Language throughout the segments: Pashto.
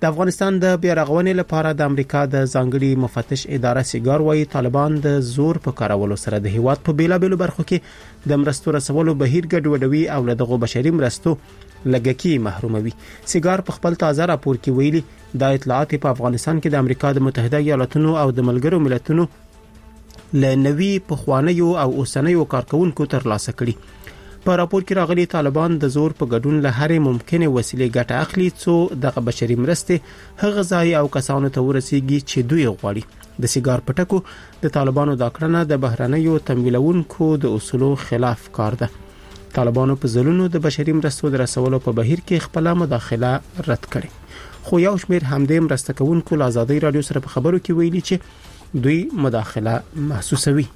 د افغانستان د بیارغونې لپاره د امریکا د ځانګړي مفتش اداره سیګار وايي طالبان د زور په کارولو سره د هیواد په بیلابېلو برخو کې د مرستو رسولو بهیر ګډوډوي او له دغو بشري مرستو لګکی محروموي. سیګار په خپل تازه راپور کې ویلي د اطلاعات په افغانستان کې د امریکا د متحده ایالاتونو او د ملګرو ملتونو له نوي پخوانیو او اوسنیو کارکونکو ترلاسه کړي. په راپور کې راغلي طالبان د زور په ګډون له هرې ممکنه وسیلې ګټه اخلي څو د بشري مرستې هغه ځای او کسانو ته ورسیږي چې دوی غواړي. د سیګار پټکو د طالبانو د کړنه د بهرنیو تمویلونکو د اصولو خلاف کار ده. طالبانو په ځلونو د بشري مرستو د رسولو په بهیر کې خپل مداخله رد کړي، خو یو شمېر همدې مرسته کوونکو له آزادۍ رادیو سره په خبرو کې ویلي چې دوی مداخله محسوسوي.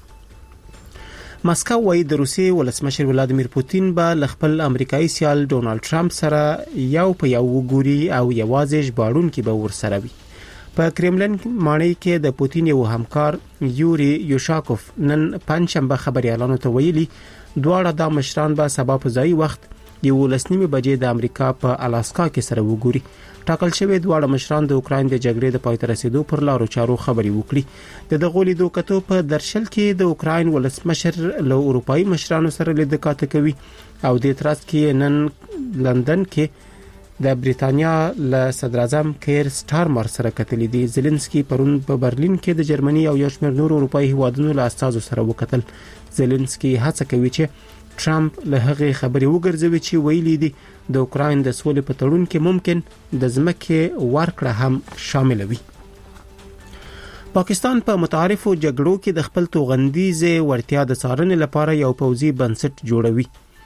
ماسکو وايي د روسیې ولسمشر ولادیمیر پوتین به خپل امریکایي سیال ډونالد ټرمپ سره یو په یو وګوري او یوازې ژباړونکي به ورسره وي. په کرملن ماڼۍ کې د پوتین یو همکار یوري یوشاکوف نن پنځشنبه خبريالانو ته ویلي دواړه د مشران به سبا په ځای وخت 11:30 بجې د امریکا په الاسکا کې سره وګوري. ټاکل شوی دواړه مشران د اوکراین د جګړې د پای ته رسیدو پر لارو چارو خبري وکړي. د دغه لیدو کتو په درشل کې د اوکراین ولسمشر له اروپאי مشرانو سره لید کاته کوي او د اعتراض کې نن لندن کې د بریتانیا له صدر اعظم کیر سټارمر سره کتلې دي. زيلنسکي پرون په برلین کې د جرمني او یو شمېر نور اروپאי هیوادونو له استازو سره وکتل. زيلنسکي هڅه کوي چې ټرمپ له هغه خبري وګرځوي چې ویلي دي د اوکراین د سولې په تړون کې ممکن د ځمکې ورکړه هم شامل وي. پاکستان په متعارفو جګړو کې د خپل توغندیزه ورتیا د څارنې لپاره یو پوځي بنسټ جوړوي.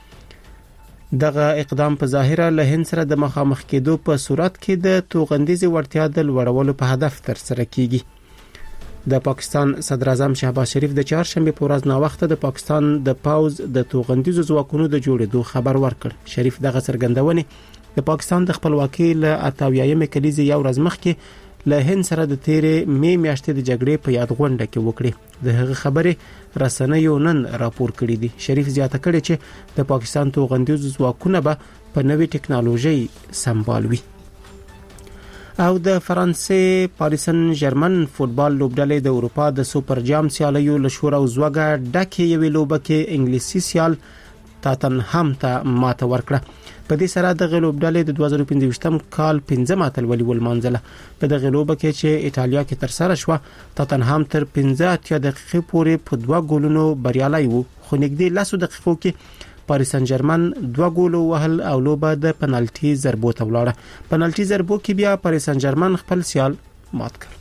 دغه اقدام په ظاهره له هند سره د مخامخ کېدو په صورت کې د توغندیزه ورتیا د لوړولو په هدف تر سره کیږي. د پاکستان صدر اعظم شهباز شریف د چهارشنبه په ورځ ناوخته د پاکستان د پاوز د توغندیزو ځواکونو د جوړېدو خبر ورکړ. شریف دغه څرګندونه د پاکستان د خپلواکۍ له 88مې کلیزې یو ورځ مخکې له هند سره د تیرې مې میاشتې د جګړې په یاد غونډه کې وکړي. د هغه خبره رسنیو نن راپور کړی دی. شریف زیاته کړی چې د پاکستان توغندیزو ځواکونه به په نوې ټکنالوژي سمبالوي. او د فرانسې پاریس سن ژرمن فوتبال لوبډلې د اروپا د سوپر جام سیالیو له شور او زوګه ډکه یوې لوبه کې انګلیسي سیال تاتنهام ته ماته ورکړه. په دې سره د لوبډلې د 2015 کال 15 اتلولي ولمانځله. په دغه لوبه کې چې ایتالیا کې تر سره شو تاتنهام تر 15 دقیقې پورې په 2 ګولونو بریالي وو، خو نږدې 10 دقیقو کې پاریس سن ژرمن 2 ګول وهل او لوبه د پنالټي ضربو ته ولاړه. پنالټي ضربو کې بیا پاریس سن ژرمن خپل سیال مات کړ.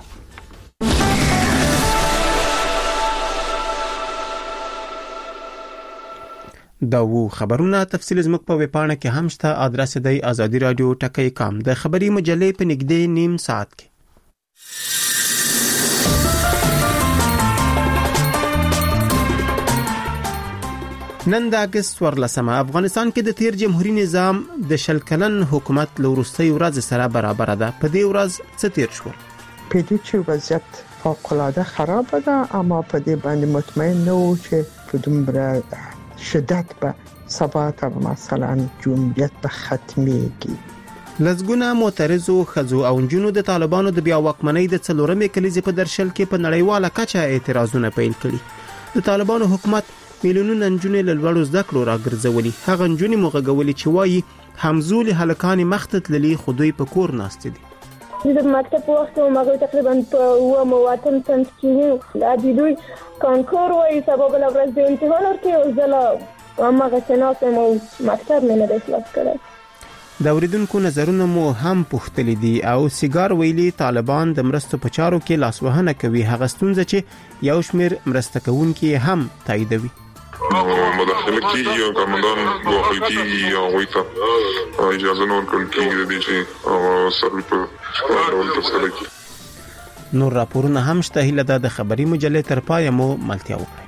دا وو خبرونه تفصیل زموږ په ویبپاڼه کې هم شته. ادرس دی azadi.radio.com. د خبري مجلې په نږدې نیم ساعت کې. نن د اگست 14 افغانستان کې د تیر جمهوریت نظام د شلکلن حکومت لورستي ورځ سره برابر ده. په دې ورځ څه تیر شو؟ په دې چې وضعیت فوق‌العاده خراب ده، اما په دې باندې مطمئن نه و چې په دومره شدت به ثبات مثلا جمهوریت به ختميږي. لزګونه معترضو خزو او جنونو د طالبانو د بیا واکمنۍ د څلورمې کلیزې په درشل کې په نړیواله کچه اعتراضونه پیل کړي. د طالبانو حکومت میلیونونه نجونې له لوړو زده کړو راګرځولي. هغه نجونې مغږولي چې وایي همزولي هلکان مخته تللي خو دوی په کور ناست دي. د مکتب په وخت ما تقریبا په مواتم سنت کې د دوی کانکور وایي سبب له ورځې د امتحان ورته او زله هغه سناسم او مکتب مې نه دی خلاص کړی. د اوریدونکو نظرونه مو هم پوښتلي دي او سیګار ویلي طالبان د مرستو په چارو کې لاسوهنه کوي. هغه ستونزه چې یو شمېر مرسته کوونکي هم تاییدوي. مداخله کیږي او کمندان واقع کیږي او وایته اجازه نه ورکول کیږي د دې سره په ډول تفصیل کې. نور راپورونه هم شته. هیله ده د خبري مجلې تر پای مو ملتیا وکړي.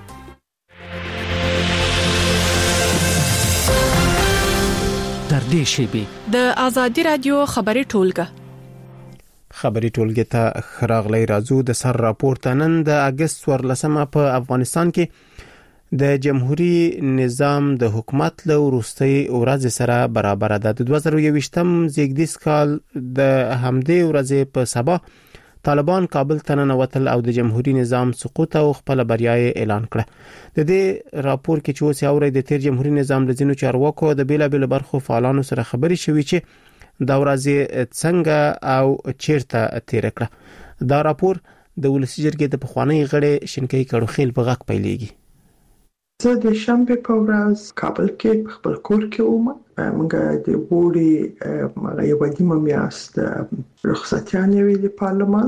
در دې شیبه د آزادی رادیو خبري ټولګه ته خراغلی راځو. د سر راپورته نن د اگست 14 په افغانستان کې د جمهوریت نظام د حکومت له وروستي ورځ سره برابر ده. د 2021م زیږدیز کال د همدې ورځې په سبا طالبان کابل ته ننوتل او د جمهوریت نظام سقوط او خپل بریا اعلان کړه. د دې راپور کې چې اوس اوري د تیر جمهوریت نظام د ځینو چارواکو د بیلابل برخو فعالانو سره خبري شوې چې دا ورځ څنګه او چیرته تیر کړه. دا راپور د ولسی جرګې د پخوانی غړي شینکۍ کړوخیل په غږ پیلېږي. زه د شنبه په ورځ کابل کې خپل کور کې وم. موږ د وړي یو نیمه میاشت رخصتیانې ویلې پارلمان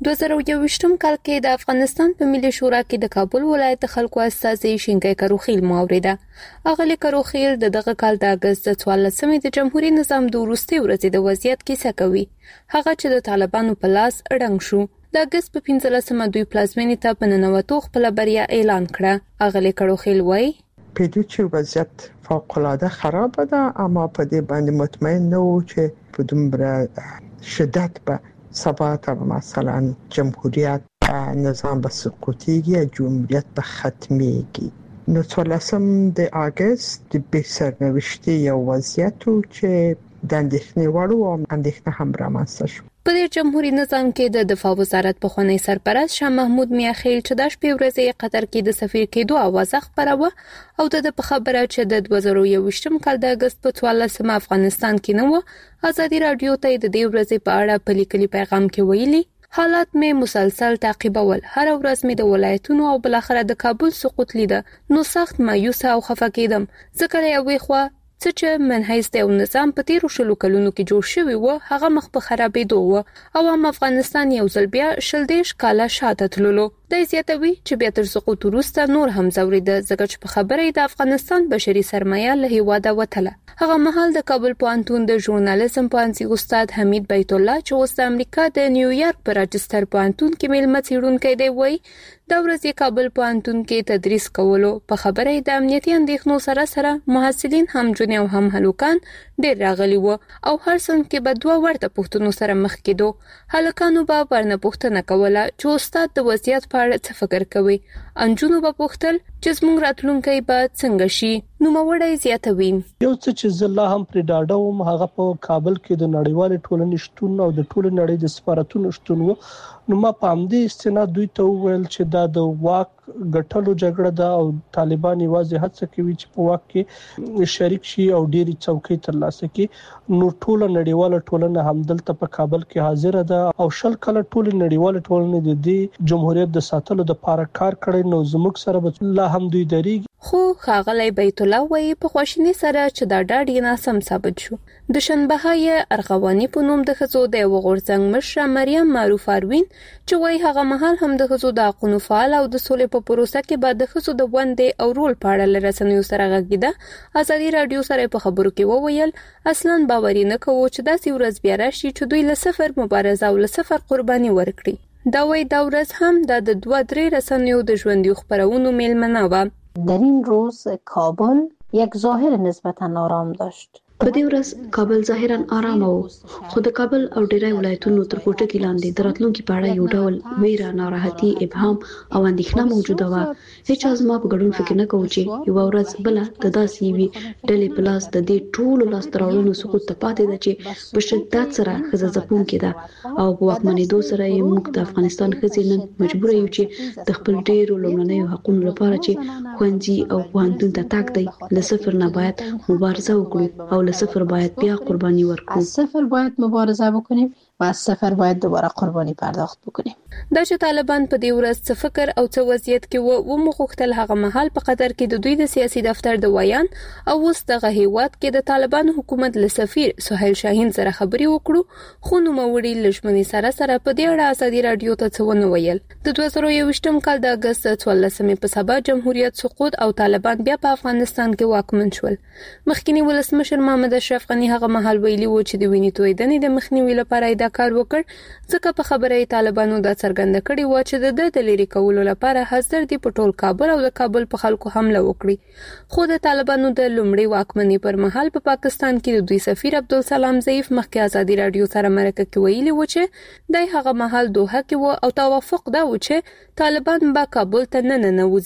2021م کال کې د افغانستان په ملي شورا کې د کابل ولایت خلکو استازي شینکۍ کړوخیل موریده. اغلی کړوخیل دغه کال د اگست 14مې د جمهوریت نظام د وروستي ورځې د وضعیت کیسه کوي. هغه چې د طالبانو په لاس اړنګ شو. د اگست په 15مه دوی پلازمینې ته په ننوتو خپل بریا اعلان کړه. اغلی کړوخیل وایي په دې چې وضعیت فوق العاده خراب ده، اما په دې باندې مطمئن نه و چې په دومره شدت به ثبات او مثلا جمهوریت نظام به سقوطیږي، جمهوریت به ختمیږي. نو 14 د اگست د بسرنوشتي یو وضعیت چې د اندېښنې وړ او اندېښنه هم رامنځته شو. په دې جمهوریت نظام کې د دفاع وزارت په خونی سرپرست شاه محمود میاخیل چې د شپې ورځې قطر کې د سفیر کېدو आवाज خبره او د خبره چې د 2021م کال د اگست په 14مه افغانستان کې نو ازادي رادیو ته د دې ورځې په اړه په لیکلي پیغام کې ویلي حالات مې مسلسل تعقیبول. هر ورځ مې د ولایتونو او بل اخر د کابل سقوط لیده. نو سخت مایوسه او خفه کېدم. ځکه یوې خوا چې منحیز د نظام په تیرو شلو کلونو کې جوړ شوی و هغه مخ په خرابېدو و او هم افغانستان یو ځل بیا شلدیش کاله شاته تللو. د زیاتوي چې بیا تر سقوط وروسته نور هم زوريده ځکه چې په خبره د افغانستان بشري سرمایه له هیواده وتله. هغه مهال د کابل پوهنتون د ژورنالیزم پوهنځي استاد حمید بیت الله چې اوس د امریکا د نیویارک په راجستر پوهنتون کې میلمه څیړونکی دی وایي دا ورځ کابل پوهنتون کې تدریس کولو په خبره د امنیتي اندېښنو سره سره محصلین هم جنې او هم هلکان ډېر راغلي وو او هر څنګه کې به دوه ورته پوښتنو سره مخ کېدو. هلکانو به ورنه پوښتنه کوله چې استاد د وضعیت په اړه څه فکر کوي. انجونو به پوښتل چې زموږ راتلونکی به څنګه شي. نوموړی زیاتوي یو څه چې زه هم پر ډاډه وم هغه په کابل کې د نړیوال ټولنې شتون او د ټول نړۍ د سفارتونو شتون وو. نو ما په همدې استناد دوی ته وویل چې دا د واک ګټلو جګړه ده او طالبان یوازې هڅه کوي چې په واک کې شریک شي او ډېری څوکۍ ترلاسه کړي. نو ټول نړیواله ټولنه همدلته په کابل کې حاضر ده او شل کله ټول نړیواله ټولنه د دې جمهوریت د ساتلو لپاره کار کړی. نو زموږ سره به الله هم دوی دریږي. خو ښاغلی بیت الله وایي په خواشینی سره چې دا ډاډ یې ناسم ثابت شو. د شنبههای ارغوانی په نوم د ښځو د غورځنګ مشره مریم معروف اروین چې وایي هغه مهال هم د ښځو د حقونو فعال او د سولې په پروسه کې بعد د ښځو د ونډې او رول په اړه لرسنیو سره غږیده. ازادي رادیو سره په خبرو کې وویل اصلاً باور نه کوو چې داسې ورځ بیا راشي چې دوی له صفر مبارزه او له صفر قرباني ورکړي. دا وایي دا ورځ هم د 2-3 رسنیو د ژوندۍ خبرونو میلمنه و. در این روز کابل یک ظاهر نسبتاً آرام داشت. په دې ورځ کابل ظاهرا آرام وو خو د کابل او ډیری ولایتونو تر کوټه لاندې د راتلونکو په اړه یو ډول ویره، ناراحتي، ابهام او اندېښنه موجوده و. هیڅ ازما په ګډون فکر نه کوي چې یو ورځ بل د داسې وی ډلې پلاس د دې ټولو لاس تراړونو سقوط ته پاتې ده چې په شدت سره خزځپون کېده او په واکمنېدو سره یې موږ د افغانستان ښځې نن مجبور یو چې د خپل ډیرو لومړنیو حقوقو لپاره چې ښوونځي او پوهنتون ته تګ دی له صفر نه باید مبارزه وکړو او له صفر باید بیا قربانی ورکړو. از صفر باید مبارزه بکنیم و از صفر باید دوباره قربانی پرداخت بکنیم. دا چې طالبان په دې ورځ څه فکر او څه وضعیت کې و مغوښتل هغه مهال په قطر کې د دوی د سیاسي دفتر د ویان او اوس دغه هیواد کې د طالبان حکومت له سفیر سهیل شاهین سره خبري وکړو. خو نوموړي لژمنې سره په دې اړه ازادي رادیو ته څه ونه ویل. د 2021م کال د اگست 14مې په سبا جمهوریت سقوط او طالبان بیا په افغانستان کې واکمن شول. مخکنی ولسمشر محمد اشرف غنی هغه مهال ویلي و چې د وینې تویدنې د مخنیوي لپاره دا کار وکړ ځکه په خبره طالبانو دا څرګنده کړې و چې د لری کولو لپاره حاضر دي په ټول کابل او د کابل په خلکو حمله وکړي. خو د طالبانو د لومړي واکمنۍ پر مهال په پاکستان کې د دوی سفیر عبدالسلام ضعیف مخکې ازادي رادیو سره مرکه کې ویلي و چې دای هغه مهال دوحه کې و او توافق دا و چې طالبان به کابل ته نه ننوځي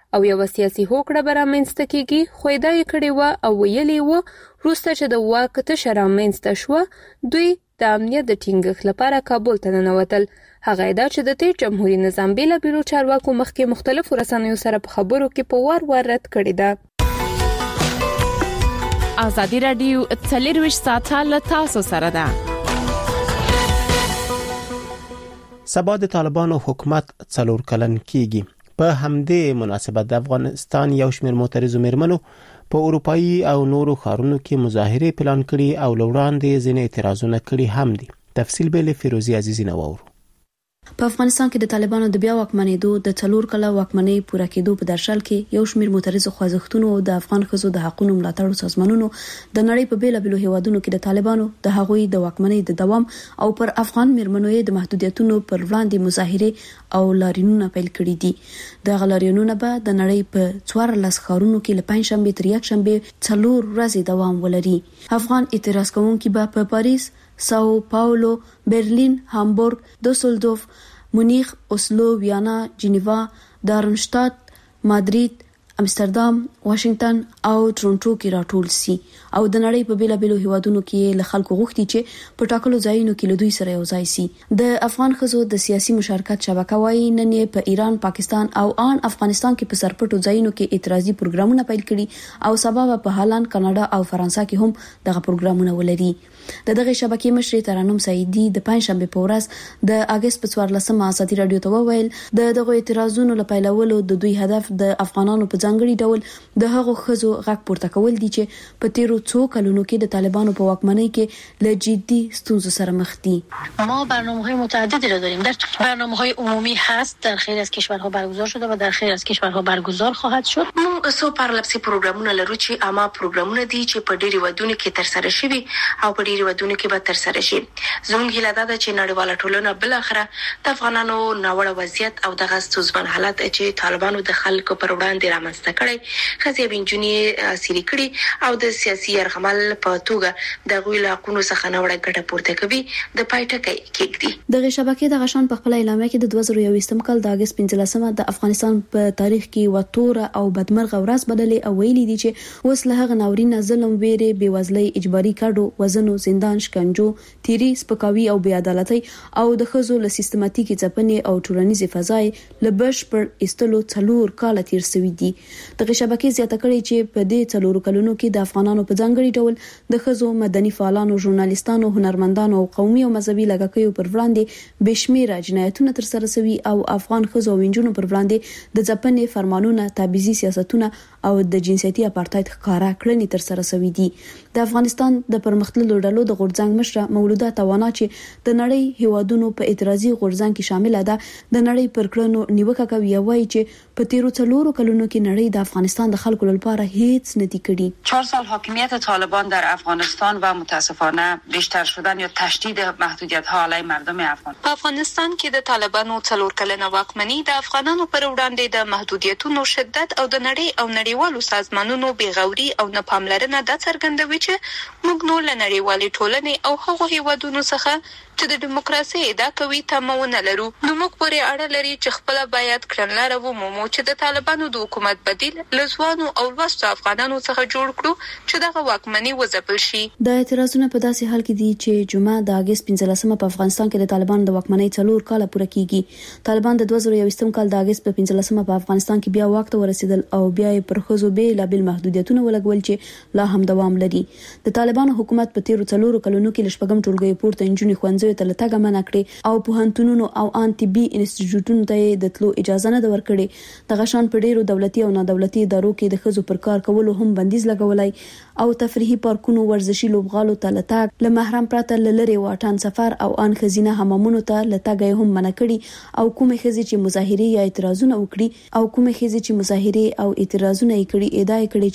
او یو سیاسي هوکړه برامنځته کیږي خو دا یې کړې و او ویلي و روسته چې د واک ته رامنځته شو دوی د امنیت د ټینګښت لپاره کابل ته ننوتل. هغه دا چې د تیر جمهوریت نظام بیلابیلو چارواکو مخکې مختلفو رسنیو سره په خبرو کې په وار رد کړی ده. ازادي رادیو 24 ساعته له تاسو سره ده. سبا د طالبانو حکومت 4 کلن کیږي. په همدې مناسبت د افغانستان یو شمېر معترضو میرمنو په اروپایي او نورو ښارونو کې مظاهره پلان کړي او وړاندې ځینې اعتراضونه کړي هم دي. تفصیل به له فیروزي عزیزی نوور. په افغانستان کې د طالبانو د بیا واکمنېدو د 4 کاله واکمنۍ پوره کېدو په درشل کې یو شمېر معترضو خوځښتونو او د افغان ښځو د حقوقو ملاتړ سازمانونو د نړۍ په بیلابیلو هیوادونو کې د طالبانو د هغوی د واکمنۍ د دوام او پر افغان میرمنو د محدودیتونو پر وړاندې مظاهره او لاریونونه پیل کړي دي. د غلاریونونو به د نړۍ په 14 ښارونو کې له پنځشنبه تر یکشنبه 4 ورځې دوام ولري. افغان اعتراض کوونکي به په پاریس، ساو پاولو، برلین، هامبورګ، دوسلدورف، مونیخ، اوسلو، ویانا، جنیوا، دارمشتات، مادرید، امستردام، واشنگټن او ټورنټو کې راټول سي او د نړۍ په بیلابیلو هیوادونو کې له خلکو غوښتي چې په ټاکلو ځایونو کې له دوی سره یو ځای سي. د افغان ښځو د سیاسي مشارکت شبکه وايي نن په ایران، پاکستان او افغانستان کې په سرپټو ځایونو کې اعتراضي پروګرامونه پیل کړي او سبا په هالند، کاناډا او فرانسې کې هم دغه پروګرامونه ولري. دغه شبکې مشر ترانم سعیدی د پنځشنبه په ورځ د اگست په 14 ازادي رادیو ته وویل دغه اعتراضونو لپاره پیلولو د دوی هدف د افغانانو په ځانګړي ډول د هغو ښځو غږ پورته کول دي چې په تیرو 2 کلونو کې د طالبانو په واکمنۍ کې له جدي ستونزو سره مخ دي. ما برنامه‌های متعددی را داریم. در برنامه‌های عمومی هست در خیلی از کشورها برگزار شده و در خیلی از کشورها برگزار خواهد شد. موږ څو پارلماني پروګرامونه لرو چې عامه پروګرامونه دي چې په ډېری ودونو کې تر سره شوي او په ډېری ودونو کې به تر سره شي. زموږ هیله ده چې نړیواله ټولنه بل اخره د افغانانو ناوړه وضعیت او دغه ستونزمن حالت چې طالبانو د خلکو پر وړاندې رامنځته کړي خزي بنجونی سری کړي او د سیاسي يرغمل په توګه د غوی لاقونو څخه نوړه ګټه پورته کوي د پایټکې کېږي. دغه شبکې د غشان په خپل اعلامیه کې د 2021 کال د اگست 15 د افغانستان په تاریخ کې وتوره او بدمرغه ورځ بدلې او ویلي دي چې اوس له هغه ناورین ظلم، ویره، بیوزلۍ، اجباري کډو، وزنو، زندان، شکنجو، تیری، سپکاوي او بې عدالتۍ او د ښځو له سیستماتیکي ځپنې او ټولنیزې فضای له بشپړ استلو 4 کال تیر شوي دي. دغه شبکې زیاته کړې چې په دې 4 کلونو کې د افغانانو په ځانګړي ډول د ښځو، مدني فعالانو، ژورنالیستانو، هنرمندانو او قومي او مذهبي لږکیو پر وړاندې بشمیره جنایتونه تر سره شوي او افغان ښځو او نجونو پر وړاندې د ځپنې فرمانونه، تبعیضي سیاستونه او د جنسیتي اپارټاید ښکارا کړنې تر سره شوي دي. د افغانستان د پرمختللو ډلو د غورځنګ مشره مولوده توانا چې د نړۍ هیوادونو په اعتراضي غورځنګ کې شامل ده د نړۍ پر کړنو نیوکه کوي او وايي چې په تیرو 4 کلونو کې نړۍ د افغانستان د خلکو لپاره هیڅ نه دی کړی. 4 سال حاکمیت طالبان در افغانستان و متاسفانه بیشتر شدن یا تشدید محدودیت‌ها علیه مردم افغان. په افغانستان کې د طالبانو 4 کلنه واکمنۍ د افغانانو پر وړاندې د محدودیتونو شدت او د نړۍ او نړیوالو سازمانونو بېغوري او نه پاملرنه د څرګندوي چې موږ نو له نړیوالې ټولنې او هغو هیوادونو څخه چې د دیموکراسي ادعا کوي تمونه لرو. نو موږ پورې اړه لري چې خپل باید کړنلاره ومومو چې د طالبانو د حکومت بدیل لزوانو او وسو افغانانو څخه جوړ کړو چې دغه واکمنۍ وځپل شي. د اعتراضونو په داسې حال کې دي چې جمعه د اگست 15 په افغانستان کې د طالبانو د واکمنۍ 4 کال پوره کیږي. طالبان د 2021 کال د اگست په 15 په افغانستان کې بیا واک ته ورسېدل او بیا پر خزو به لابل محدودیتونه ولګول چې لا هم دوام لري. د طالبانو حکومت په تیرو 4 کلونو کې لشپږم ټولګي پورته انجونی خوندزوي ته لټګه منع کړې او پوهنتونونو او ان طبي انسټیټیوټونو ته د تلو اجازه نه ورکړې. د غشان په ډیرو دولتي او نادولتي ادارو کې د خزو پر کار کولو هم بندیز لګولای او تفریحي پارکونو، ورزشي لوبغالو ته لټګ، له محرم پرته لری واټن سفر او ان خزینه حمامونو ته لټګ هم منع کړي او کومه خزي چې مظاهره یا اعتراضونه وکړي او کومه خزي چې مظاهره او اعتراضونه کړي ادعا کړي چې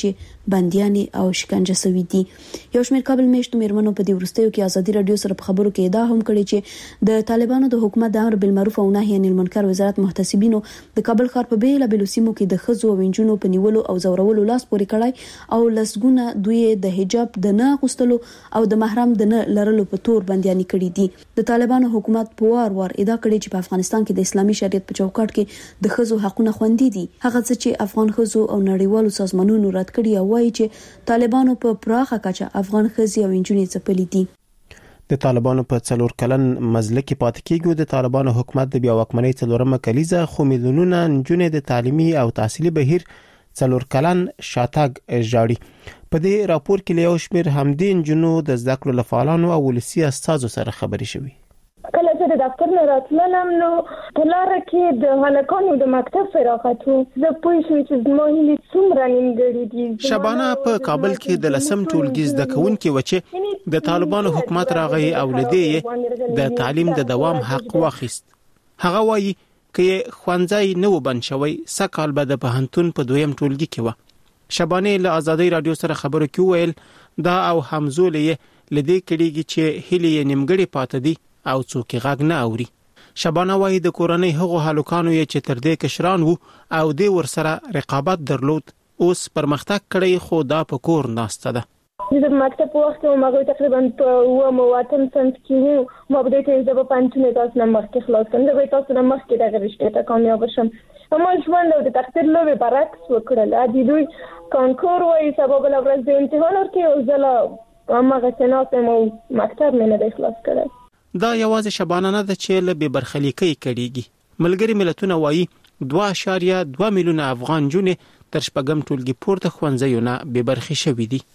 بنديانې او شکنجه شوي دي. یو شمېر کابل میشتو میرمنو په دې وروستیو کې ازادي رادیو سره په خبرو کې ادعا هم کړې چې د طالبانو د حکومت د امر بالمعروف او نهي عن المنکر وزارت محتسبینو د کابل ښار په بیلابېلو سیمو کې د ښځو او نجونو په نیولو او زورولو لاس پورې کړی او لسګونه دوی د حجاب د نه اغوستلو او د محرم د نه لرلو په تور بنديانې کړي دي. د طالبانو حکومت په وار ادعا کړې چې په افغانستان کې د اسلامي شریعت په چوکاټ کې د ښځو حقونه خوندي دي. هغه څه چې افغان ښځو او نړیوالو سازمانونو رد کړي او وایي چې طالبانو په پراخه کچه افغان ښځې او نجونې ځپلې دي. د طالبانو په 4 کلن مزله کې پاتې کېږي. د طالبانو حکومت د بیا واکمنۍ 4مه کلیزه خو میلیونونه نجونې د تعلیمي او تحصیلي بهیر 4 کلن شاتګ جاړي. په دې راپور کې له یو شمېر همدې نجونو د زده کړو لفعالانو او ولسي استازو سره خبرې شوې. کله چې د دفتر نه راتلم نو په لاره کې د هلکانو د مکتب فراغت و. زه پوه شوم چې زما هیلې څومره نیمګړې دي. شبانه په کابل کې د لسم ټولګي زده کوونکي و چې د طالبانو حکومت راغی او لدې د تعلیم د دوام حق واخیست. هغه وایي چې خوانځای نو بند شوی سکهال به د پوهنتون په دویم ټولګي کې و. شبانه له آزادۍ رادیو سره خبرو کې ویل دا او همزولې لدې کېږي چې هیلې نیمګړې پاتې دي او څوک غږ نه اوري. شبانه وايي د کورنۍ هغو هلکانو چې تر دې کشران وو او د ورسره رقابت درلود اوس پرمختګ کړی خو دا په کور ناسته ده. د مکتب په وخت کې موږ تقریبا په مواتم سنت کې مو په دې ته د پنځه تاسو نه مخکې خلاص کړم. د تاسو نه مخکې د غریشته ته کامیاب شم. اما ژوند او د تقدیر لوبه برعکس وکړل. د دوی کانکور وایي سبب له ورځ د امتحان ورکې او زله هغه سناسه مو مکتب نه د اخلاص کړل. دا یوازې شبانه نه ده چې له بې برخلیکۍ کړيږي. ملګری ملتونه وایي 2.2 میلیونه افغان جونې تر شپږم ټولګي پورته ښوونځیونه بې برخې شوي دي.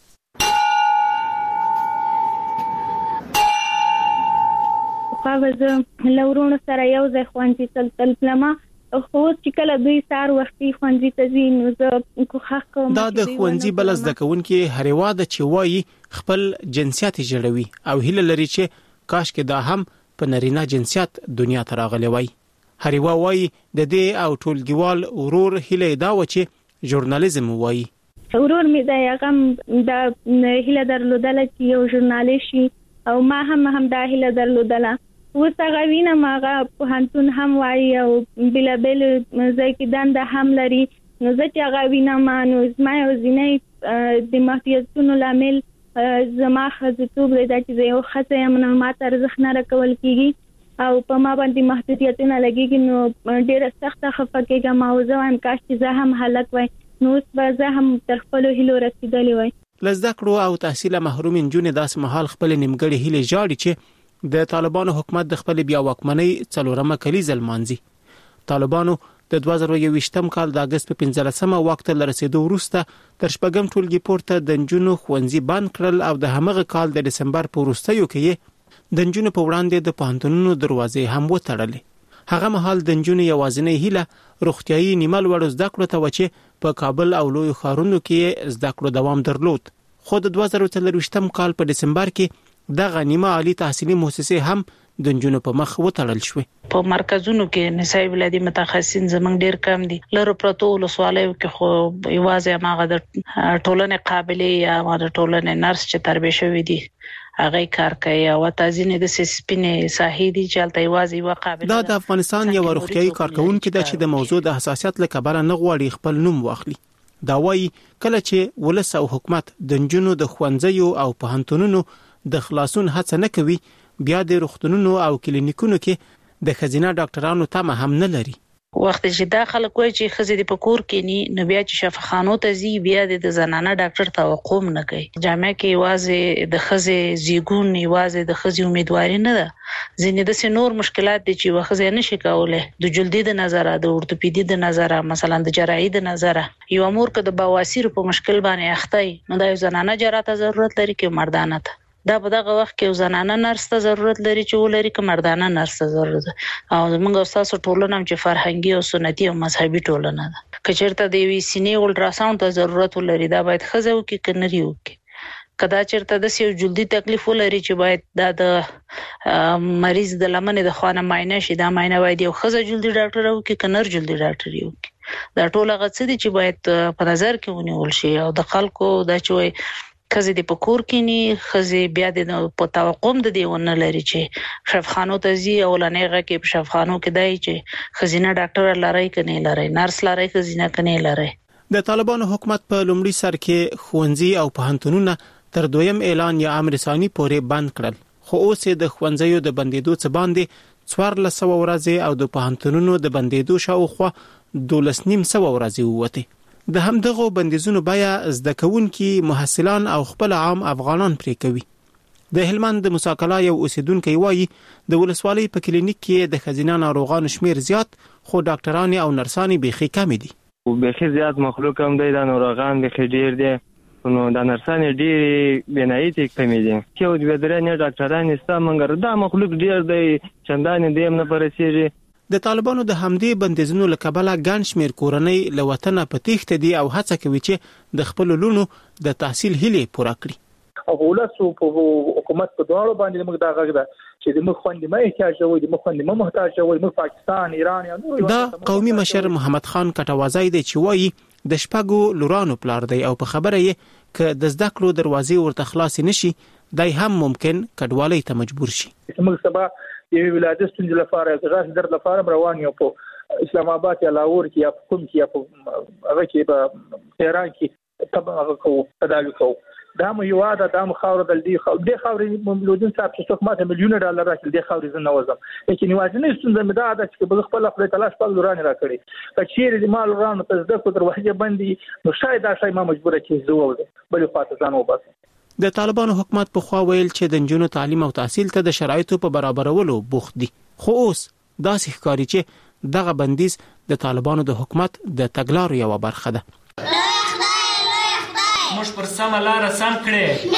زه لورونو سره یو ځای ښوونځي تل پلمه خو چې کله دوی سار وختي ښوونځي ته ځي نو زه کوښښ کوم دا د ښوونځي بل زده کوونکي هریوا د چې وایي خپل جنسیت جوړوي او هیله لري چې کاش کې دا هم په نارینه جنسیت دنیا ته راغلی وای. هریوا وایي د دې او ټولګیوال ورور هیله دا و چې ژورنالیزم وایي. ورور مې دا هغه د هیله درلودله چې یو ژورنالیست شي او ما هم دا هیله درلودله. اوس هغه وینم هغه پوهنتون هم وایي او بېلابېل ځای کې دنده هم لري. نو زه چې هغه وینم نو زما یوازینی د محدودیتونو لامل زما ښځتوب دی دا چې زه یو ښځه یم نو ماته ارزښت نه راکول کېږي او په ما باندې محدودیتونه لګېږي نو ډېره سخته خفه کېږم او زه وایم کاش چې زه هم هلک وای نو اوس به زه هم تر خپلو هیلو رسېدلې وای. له زده کړو او تحصیله محروم نجونې داسې مهال خپلې نیمګړې هیلې ژاړي چې د طالبانو حکومت د خپل بیا واکمنۍ 4مه کلیزه لمانځي. طالبانو د 2021م کال د اگست په 15مه وخت له رسیدو وروسته تر شپږم ټولګي پورته د نجونو ښوونځي بند کړل او د همغه کال د دسمبر په وروستیو کې د نجونو په وړاندې د پوهنتونونو دروازې هم وتړلې. هغه مهال د نجونو یوازینۍ هیله روغتیايي نیمه لوړ زده کړو ته و چې په کابل او لوی ښارونو کې زده کړو دوام درلود. خو د 2023م کال په دسمبر کې دغه نیمه عالی تحصیلي مؤسسې هم د نجونو په مخ وتړل شوې. په مرکزونو کې نصاب ولادي متخصصین زمنګ ډیر کم دي. لره پروتو ولسوالیو کې خو یوازې هغه د ټولنې قابلیت یا د ټولنې نرس چې تربیه شوی دي هغه کار کوي او تازینه د سپینې ساحې دي چې الته یوازې یو قابلیت. دا د افغانستان یو روغتيایي کارکونکو د چې د موضوع د حساسیت له کبله نه غواړي خپل نوم واخلي. دا وایي کله چې ولس او حکومت د نجونو د ښوونځیو او پوهنتونونو د خلاصون هڅه نه کوي بیا د روغتونونو او کلینیکونو کې د خزینه ډاکټرانو تمه هم نه لري. وخت چې دا خلک وایي چې خزې د پکور کې ني نو بیا چې شفاخانو ته زی بیا د زنانه ډاکټر توقع نه کوي. جامع کې یوازې د خزې زیګون یوازې د خزې امیدواري نه ده. ځینې د نور مشکلات دي چې وخزې نشي کولای د جلدی د نظر د اورتوپیدي د نظر مثلا د جراحي د نظر یو امور که د بواسیر په مشکل باندې اخته نو د زنانه جراحت ضرورت لري کې مردانه ته. دا په دغه وخت کې زنانه نرس ته ضرورت لري چې ولري که مردانه نرس ته ضرورت او موږ تاسو ټولنه چې فرهنګي او سنتي او مذهبي ټولنه ده. که چیرته د وی سینې الټراساوند ته ضرورت ولري دا باید خزو کې کنري وکي. کدا چیرته د یو جلدی تکلیف ولري چې باید د مریض د لمنې د خوانه معاینه شي دا معاینه باید یو خزه جلدی ډاکټر وکي کنر جلدی ډاکټر وکي. دا ټول غڅ دي چې باید په نظر کې ونیول شي او د خلکو دا چې خزي د پکور کې نه خزي بیا د په توقع د دیونه لري چې شفخانو ته زی او لنهغه کې په شفخانو کې دای چې خزینه ډاکټر لاري کني لاري نرس لاري خزینه کني لاري. د طالبانو حکومت په لومړي سر کې خوندزي او پوهنتونونه تر دویم اعلان یا امر ثاني پورې بند کړل، خو اوس د خوندزیو د بندیدو څخه باندې 1400 ورځې او د پوهنتونونو د بندیدو شاوخوا 1200 ورځې وته. د همدغه بندیزونو بیا زده کوونکي محصلان او خپل عام افغانان پرې کوي. د هلمند د مساکلا یو اوسیدونکو وایي د ولسوالۍ په کلینیک کې د خزینه ناروغانو شمیر زیات، خو ډاکټران او نرسان بيخي کم دي. بيخي زیات مخلوق هم دی، د ناروغان بيخي ډیر دي، نو د نرسان ډیر بنایي کم دي. چې د بدرنه ډاکټران استا منګر دا مخلوق ډیر دی، چندان دیم نه پرسیږي. د طالبانو د حمدي بندیزونو لکبله ګڼ شمیر کورنۍ له وطنه په تېښته دي او هڅه کوي چې د خپل لونو د تحصیل هیلې پوره کړي. او ولاسو په حکومت په دواړو باندې موږ دا غږ ده چې د مخ خوندې ما احتیاج وي، د مخ خوندې ما محتاج وي، موږ پاکستان، ایران یا نور. دا قومي مشر محمد خان کټوازی دی چې وایي د شپږو لورانو پلار دی او په خبره یې ک د زده کړو دروازې ورته خلاص نشي دای هم ممکن کډوالۍ ته مجبور شي. موږ سبا یو ولادت ستونزې لپاره د غاښ درد لپاره روان یو په اسلام آباد یا لاهور کې یا کوم کې یا په هغه کې په تهران کې تبعه کوو تداوی کوو. دا مو یو عاده دا مو خاور د دې خاورې مملودین صاحب چې څوک ماته $1,000,000 راکړي د خاورې زنه وزم، لیکن یوازې ستونزه مې دا ده چې په خپل خپل تلاش په لورانه راکړي کچېر د مال ورانو ته زده کو دروازه بندي نو شاید دا شای ما مجبور کې زووم بلې خاطر ځان وباسم. د طالبانو حکومت په خوا ویل چې د نجونو تعلیم او تحصیل ته د شرایطو په برابرولو بوخت دي، خو اوس داسې ښکاري چې دغه بندیز د طالبانو د حکومت د تګلارو یو برخه ده. موږ پر سم لار سم کړې،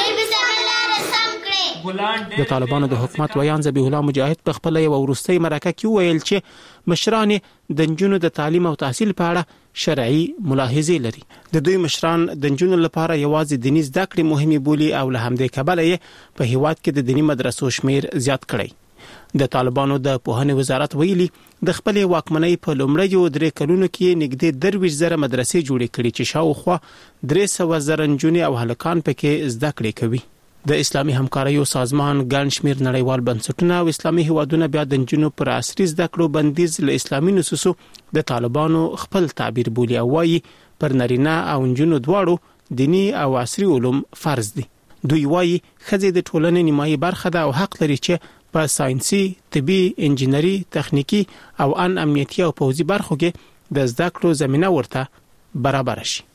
د طالبانو د حکومت ویان ذبیح الله مجاهد په خپل یو ورستۍ مرکه کې ویل چې مشران د نجونو د تعلیم او تحصیل په اړه شرعي ملاحظې لري. د دوی مشران د نجونو لپاره یوازې دیني زده کړې مهمه بولي او له همدې کبله یې په هیواد کې د دیني مدرسو شمیر زیات کړی. د طالبانو د پوهنې وزارت ویلي د خپل واکمنۍ په لومړیو 3 کلونو کې نږدې 23,000 مدرسې جوړې کړې چې شاوخوا 300,000 نجونې او هلکان پکې زده کړې کوي. د اسلامي همکاریو سازمان ګڼ شمیر نړیوال بنسټونه او اسلامي هیوادونه بیا د نجونو پر عصري زده کړو بندیز له اسلامي نصوصو د طالبانو خپل تعبیر بولي او وايي پر نارینه او نجونو دواړو دینی او عصري علوم فرض دي. دوی وايي خزې د ټولنې نیمایي برخه ده او حق لري چې په ساينسي، طبي، انجینري، تخنیکی او امنیتي او پوځي برخو کې د زده کړو زمينه ورته برابر شي.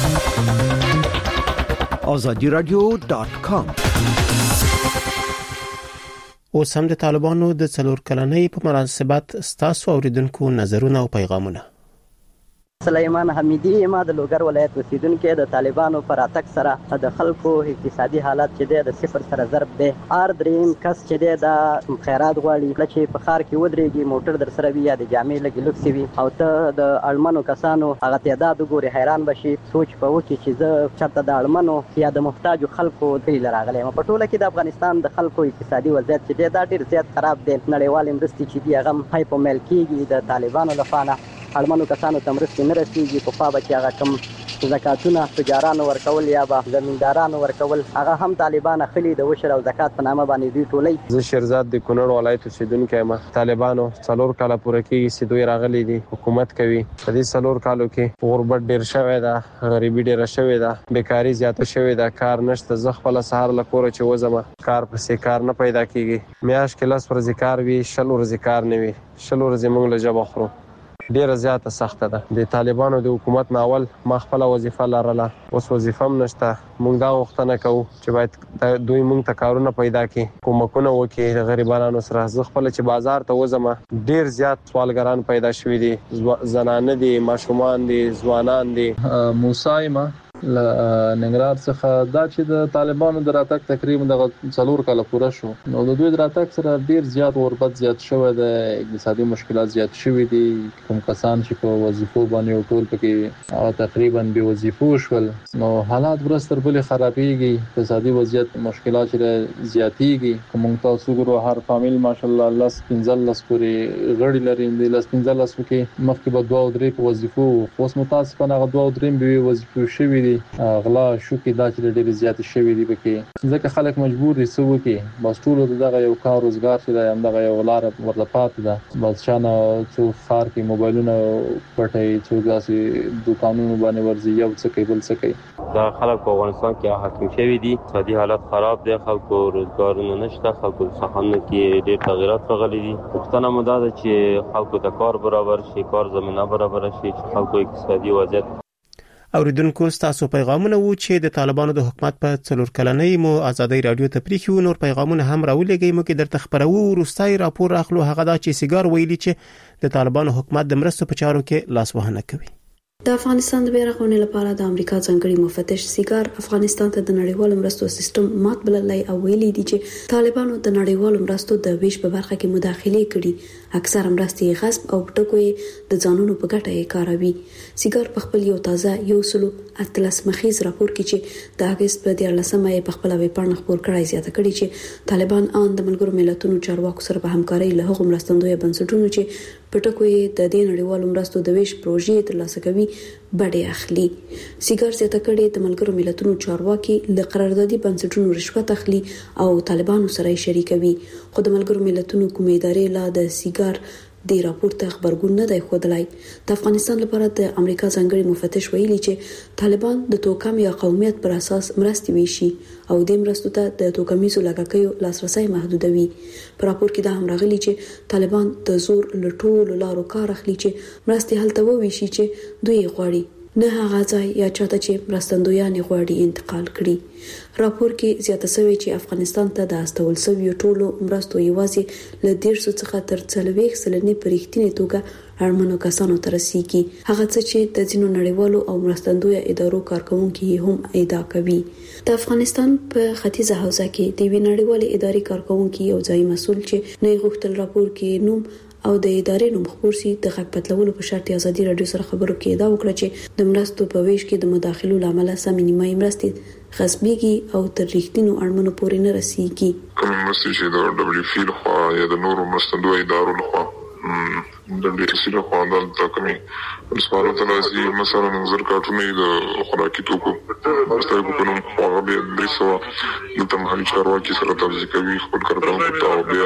azadiradio.com اوس هم د طالبانو د 4 کلنۍ په مناسبت ستاسو اوریدونکو نظرونه او پیغامونه. سلیمان حمیدی ما د لوګر ولایت اوسیدونکو د طالبانو پر اتک سره د خلکو اقتصادي حالت چې د صفر سره ضرب دی. ار دریم کس چې د خیرات غواړي چې په خار کې ودرېږي موټر در سره وي یا د جامې لګي لوکس وي او ته د اړمنو کسانو هغه تعداد وګوري حیران بشي. سوچ په وکړي چې زه چرته د اړمنو یا د محتاجو خلکو کلی راغلی یم. په ټوله کې د افغانستان د خلکو اقتصادي وضعیت چې دا ډیر زیات خراب دی. نړیوال مرستې چې دی هغه هاي په مل کېږي د طالبانو لپاره اړمنو کسانو ته مرستې نه رسیږي. په خوا به چې هغه کم زکاتونه تجارانو ورکول یا به زمیندارانو ورکول هغه هم طالبان اخلي د وشر او زکات په نامه باندې دوی ټولي. زه شیرزاد د کونړ ولایت اوسیدونکی یم. طالبانو 4 کاله پوره کېږي چې دوی راغلي دي، حکومت کوي. په دې 4 کالو کې غربت ډیر شوی ده، غریبي ډیر شوی ده، بیکاری زیاته شوی ده، کار نشته. زه خپل سهار له کوره چې وځم کار پسې کار نه پیدا کیږي. میاش کې 10 ورځې کار وي، 20 ورځې کار نه وي، 20 ورځې موږ له جبه خورو. ډیره زیاته سخته ده. د طالبانو د حکومت ناول ما خپل وظیفه لرله، اوس وظیفه هم نشته. موږ دا غوښتنه کوو چې باید دوی موږ ته کارونه پیدا کړي، کومکونه وکړي د غریبانو سره. زه خپل چې بازار ته وځم ډیر زیات سوالګران پیدا شوي دي، زنانه دي، ماشومان دي، ځوانان دي. موسی ما ننګرهار څخه دا چې د طالبانو د راتګ تقریبا د 4 کال پوره شو نو د دوی د راتګ سره ډیر زیات غربت زیات شوی د اقتصادي مشکلات زیات شوی دي کوم کسان چې په وظیفو باندې ټول پکې تقریبا بې وظیفو شول نو حالات ورستر بل خرابېږي اقتصادي وضعیت مشکلات زیاتېږي کوم تاسو ګورو هر فامیل ماشاءالله الله 15 پورې غړي لري د 15 کې مخکې به 2 او 3 په وظیفو اوس متاسفانه هغه 2 او 3 به وظیفو شوي دي غلا شو کې دا چې ډېر زیات شوي دي پکې ځکه خلک مجبور دي سو کې بس ټول دغه یو کار روزګار چې دا همدغه یو لار ورته پاتې ده بس شانه څو خار کې موبایلونه پټي څو داسې دکانونو باندې ورځي یو څه کوي بل څه کوي دا خلک په افغانستان کې حاکم شوي دي اقتصادي حالت خراب دي خلکو روزګارونه نشته خلکو څخه کې ډېر تغیرات راغلي دي پښتنه مو دا ده چې خلکو ته کار برابر شي کار زمينه برابر شي چې خلکو اقتصادي وضعیت اوریدونکو تاسو پیغامونه وو چې د طالبانو د حکومت په 4 کلنۍ مو ازادي رادیو ته پریښو نور پیغامونه هم راولېږي مو کې درته خبرو ورستای راپور اخلو هغه دا چې سیګار ویلي چې د طالبانو حکومت د مرستو په چارو کې لاس وهنه کوي د افغانستان د بیرغونې لپاره د امریکا ځانګړي مفتش سیګار افغانستان ته د نړیوالو مرستو سیستم مات بللای او ویلي دي چې طالبانو د نړیوالو مرستو د ویش په برخه کې مداخله کړي اکثر مرستې غصب او ټکوي د ځانونو په ګټه یې کاروي سیګار په خپل یو تازه یو سلو اتلس مخیز راپور کې چې د اگست په 14مه په خپل ویبپاڼه خبر کړای زیاته کړي چې طالبان ان د ملګرو ملتونو چارواکو سره په همکارۍ له هغو مرستندوی بنسټونو چې پټکوي د دې نړیوالو مرستو د ویش پروژې ترلاسه کوي بډې اخلي سیګار زیاته کړي د ملګرو ملتونو چارواکي له قراردادي بنسټونو رشوت اخلي او طالبانو سره شریکوي خو د ملګرو ملتونو کومې ادارې لا د سیګار د راپور ته خبرګون نه دی خودلای د افغانستان لپاره د امریکا ځانګړي مفتش ویلي چې طالبان د توکم یا قومیت پر اساس مرستې ویشي او د مرستو ته د توکمیزو لګاکیو لاسرسي محدودوي په راپور کې دا هم راغلي چې طالبان د زور لټول لارو کار اخلي چې مرستې هلته وویشي چې دوی غواړي نه هغه ځای یا چاته چې مرستندویان غواړي انتقال کړي راپور کې زیاته شوی چې افغانستان ته د استول شوی ټولو مرستو یوازې ل 150 څخه تر 40 سلنې په رښتینې توګه اړمنو کسانو ته رسیږي هغه څه چې د ځینو نړیوالو او مرستندوی ادارو کارکونکو هم ادعا کوي د افغانستان په ختیځه حوزه کې د نړیوالې ادارې کارکونکو یو ځای مسول چې نه غوښتل راپور کې نوم او د ادارې نوم خبر سي د غږ پټلولو په شرط ازادي رادیو سره خبرو کې دا وکړه چې د مرستو په ویش کې د مداخلو لامل سمې نیمایي مرستې غصبيږي او تر رښتینو اړمنو پورې نه رسیږي کوم مرستې چې د دبليو اف لخوا یا د نورو مرستندوی ادارو لخوا د دې سره خواندل تکمي سپارښتنه لازمي مثلا نظر کارتونه د خوراکي توکو مستای په کوم هغه به درسو د تمهاري چارواکي سره توضیح کوي خپل کارکونکو ته بیا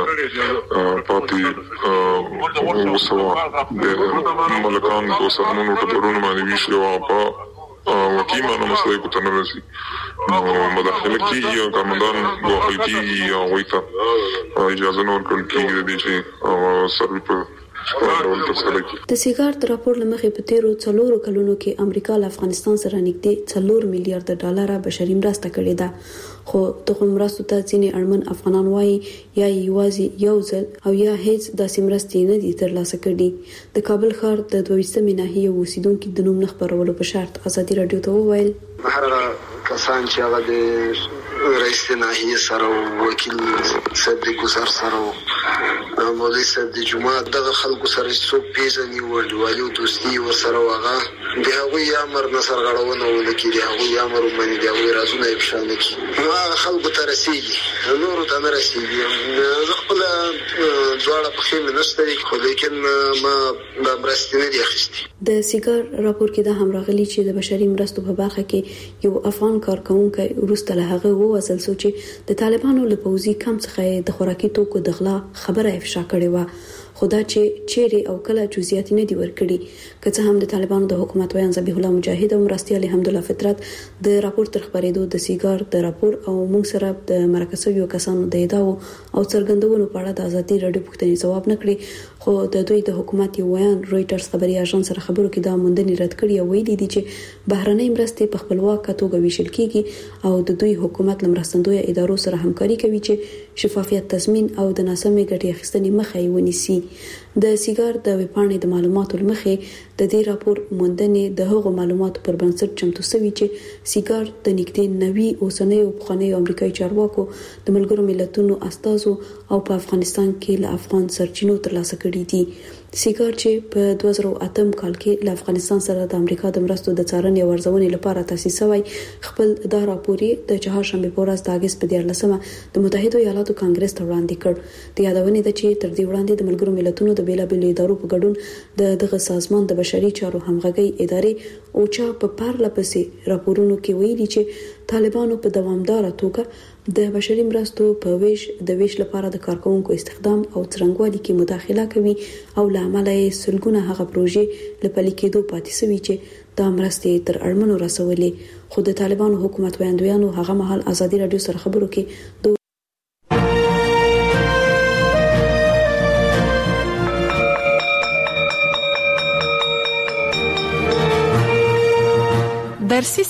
پاتې وسوا د ملکان کو سمونو ته ورونه باندې ویشلو په وکیمانو مسلې کو تنه راسي مداخله کیږي کمندان غوښتي کیږي او وایته اجازه نور کول کیږي د چې سروي په د سیګار د راپور لمخې په تیرو 4 کلونو کې امریکا له افغانستان سره نږدې 4 میلیارډ ډالر بشري مرسته کړې ده خو د مرستو ته ځینې اړمن افغانان وایي یا یوازې یو ځل او یا هیڅ داسې مرستې نه دي ترلاسه کړې د کابل ښار د 22مې ناحیې اوسیدونکو د نوم نه خبرولو په شرط ازادي رادیو ته وویل هر کسان چې هغه د رئیس ناحیې سره وکیل صدیق ګزار سره مولوی صاحب د جمعه دغه خلکو سره څوک پیژني ورډوالي دوستي ورسره واغه د هغه امر نصر غړونه ولکې د هغه امر باندې د هغه رازونه افشان کی هغه خلکو ته رسیږي نور ته نه رسیږي خپل جوړه په خېمه نشته خو لیکن ما د مرستې نه دی اخیستي د سیګار راپور کې دا هم راغلي چې د بشري مرستو په برخه کې یو افغان کارکونکو ورسته له هغه ووصل سو چې د طالبانو له پوزي کم څخه د خوراکي توکو د غلا خبره افشا کړې و خدا چې چیرې او کله جزئیات نه دی ورکړي که څه هم د طالبانو د حکومت ویان ذبیح الله مجاهد او مرستیال حمدالله فطرت د راپور تر خبرېدو د سیګار د راپور او موږ سره د مرکزي کسانو د ادعاو او څرګندونو په اړه د ازادي رادیو پوښتنې جواب نکړي خو د دوی د حکومت ویان رويټرز خبري اژانس سره خبرو کې دا موندنې رد کړي او ویلي دي چې بهرنۍ مرستې په خپلواک توګه ویشل کیږي او د دوی حکومت لمرستندوی ادارو سره همکاري کوي چې شفافیت تضمین او د ناسمې ګټې اخیستنې مخه یې ونیسي د سیګار د وپاڼې د معلوماتو لمخې د دې راپور موندنې د هغو معلوماتو پر بنسټ چمتو شوی چې سیګار د نږدې 90 اوسنۍ او پخوانۍ امریکایي چارواکو د ملګرو ملتونو استازو او په افغانستان کې له افغان سرچینو ترلاسه کړي دي. سیګار چې په 2008 کال کې له افغانستان سره د امریکا د مرستو د څارنې او ارزونې لپاره تاسیس شوی خپل دا راپور د چهارشنبه په ورځ د اگست په 14 د متحده ایالاتو کانګرس ته وړاندې کړ. د یادونې د چې تر دې وړاندې د ملګرو ملتونو د بیلابېلو ادارو په ګډون دغه سازمان د بشري چارو همغږي ادارې اوچا په پارله پسې راپورونو کې ویلي چې طالبانو په دوامدار توګه د بشري مرستو په ویش لپاره د کارکونکو استخدام او څرنګوالي کې مداخله کوي او لامل یې سلګونه هغه پروژې لپاره کېدو پاتې شوی چې د مرستې تر اړمنو رسولې. خو د طالبانو حکومت ویاندویانو هغه مهال ازادي رادیو سره خبرو کې درسي